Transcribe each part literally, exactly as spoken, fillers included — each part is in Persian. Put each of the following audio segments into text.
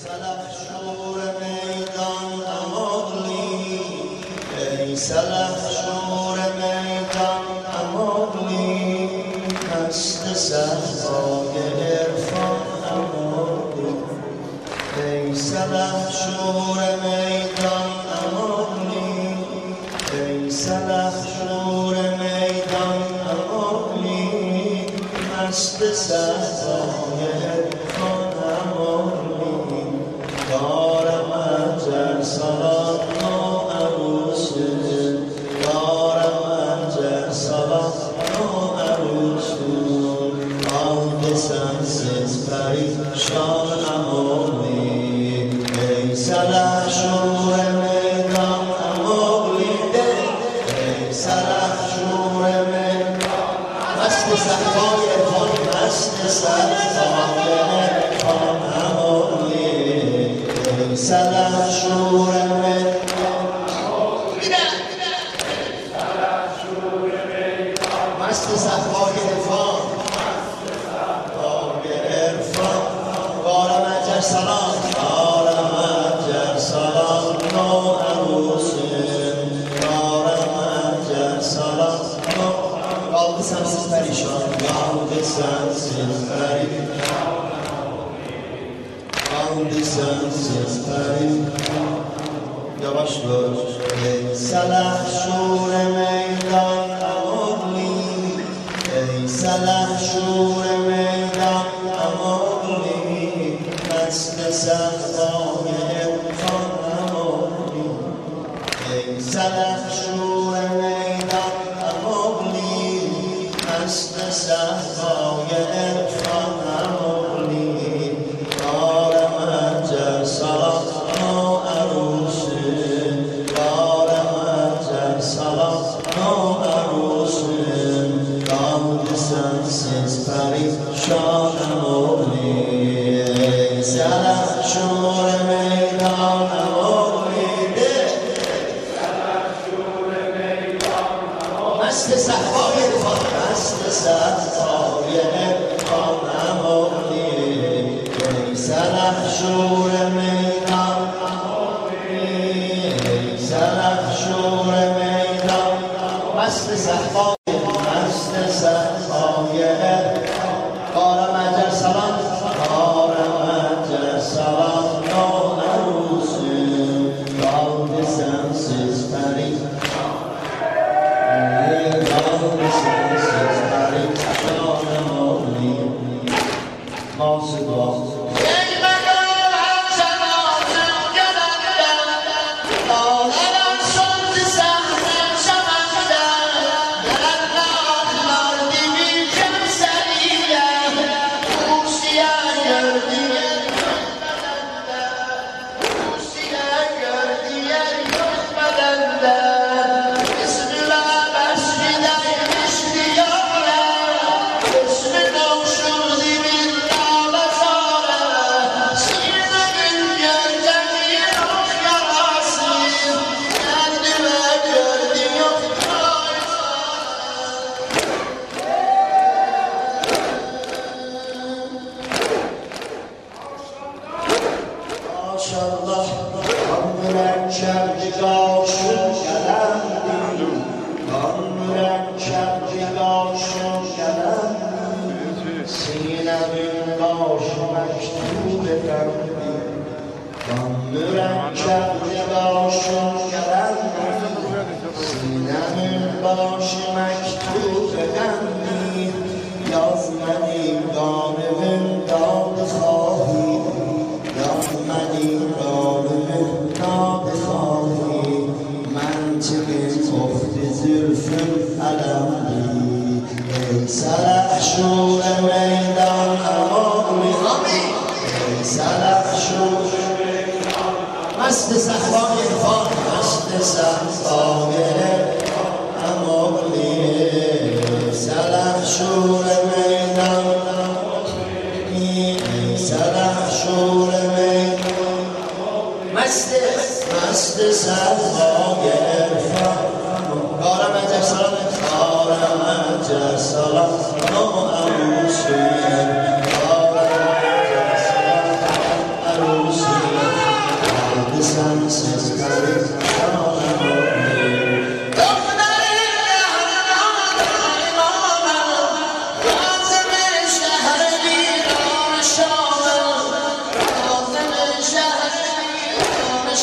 سلحشور میدان اماغلی ای سلحشور میدان اماغلی مست صحرای عرفان اماغلی ای سلحشور میدان اماغلی ای سلحشور میدان اماغلی مست صحرای عرفان اماغلی دارم انجر سلام نو عروسه دارم انجر سلام نو عروسه آنده سنسیز پریشان اماغلی ای سلحشور میدان اماغلی ای سلحشور میدان مست صحرای عرفان مست صحرای عرفان اماغلی ای سلحشور میدان مست صحرای عرفان صحرای عرفان دارم انجر سلام دارم انجر سلام نو عروسه دارم انجر سلام نو kaldı sensiz perişan kaldı sensiz perişan kaldı sensiz perişan yavaş ver ey سلحشور میدان اماغلی ای سلحشور میدان اماغلی مست صحرای عرفان اماغلی ای سلحشور میدان اماغلی مست صحرای عرفان اماغلی دارم انجر سلام نو عروسه دارم انجر سلام نو عروسه kaldı sensiz perişan اماغلی ای سلحشور میدان اماغلی مست صحرای عرفان مست صحرای عرفان اماغلی ای سلحشور میدان اماغلی ای سلحشور میدان مست صحرای مست صحرای عرفان دارم انجر سلام دارم انجر سلام نو عروسه kaldı sensiz perişan kaldı sensiz perişan اماغلی ناصر maşallah kan mürekkep gavşun gelemdi kan mürekkep gavşun gelemdi sinemin başı mektub efendi kan mürekkep gavşun gelemdi sinemin başı mektub efendi yazmedim garimin dadı خواهی یادمدی رابطه نابخواهی منطق تفت زلفم علمی ای سلحشور میدان اماغلی ای سلحشور مست صحرای عرفان مست صحرای عرفان اماغلی ای سلحشور میدان سلحشور میدان مست مست صحرای عرفان دارم انجر سلام دارم انجر سلام نو عروسه دارم انجر سلام عروسه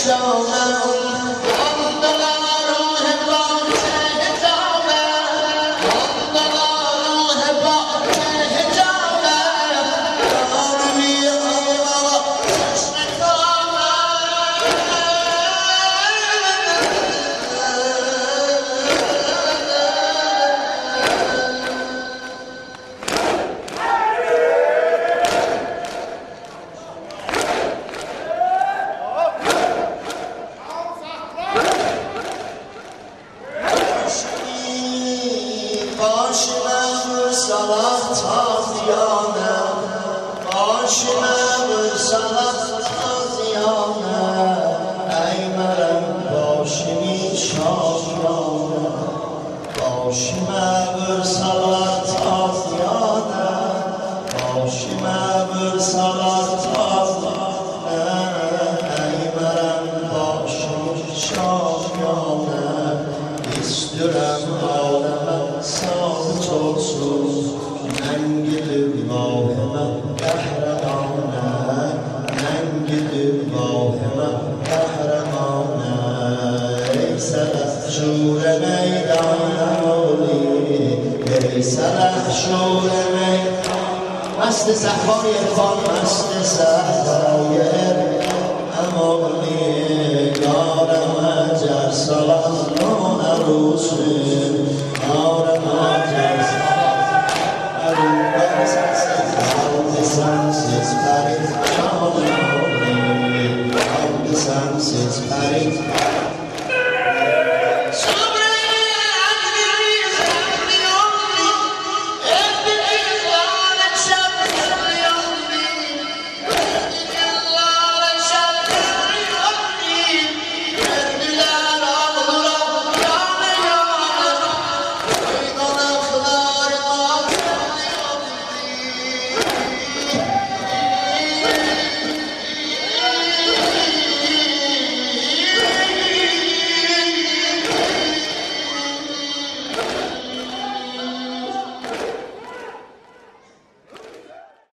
Başına salak taziyane, başına salak taziyane, ey merem başımı şaşyane, başıma bir salak taziyane, başıma bir salak taziyane, ey merem başımı şaşyane, İstürem aleme sabit olsun, men gidip vahime kahramane, men gidip vahime kahramane. Ey selef şure meydan oğli, ey selef şure meydan. Mest sehvay irfan, mest sehvay irfan oğli, gareme cer salatın arusun, gareme cer salatın arusun. Aldı sensiz perişan oğli, aldı sensiz perişan.